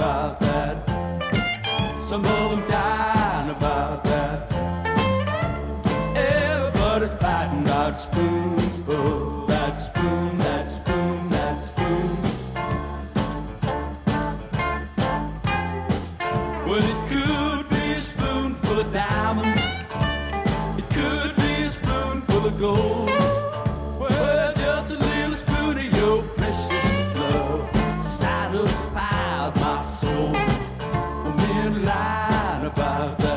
about that. Some of them dying about that. Everybody's fighting that spoon, oh, that spoon, that spoon, that spoon. Well, it could be a spoonful of diamonds. It could be a spoonful of gold. Well, just a little spoon of your precious love satisfies my soul. Men lying about that.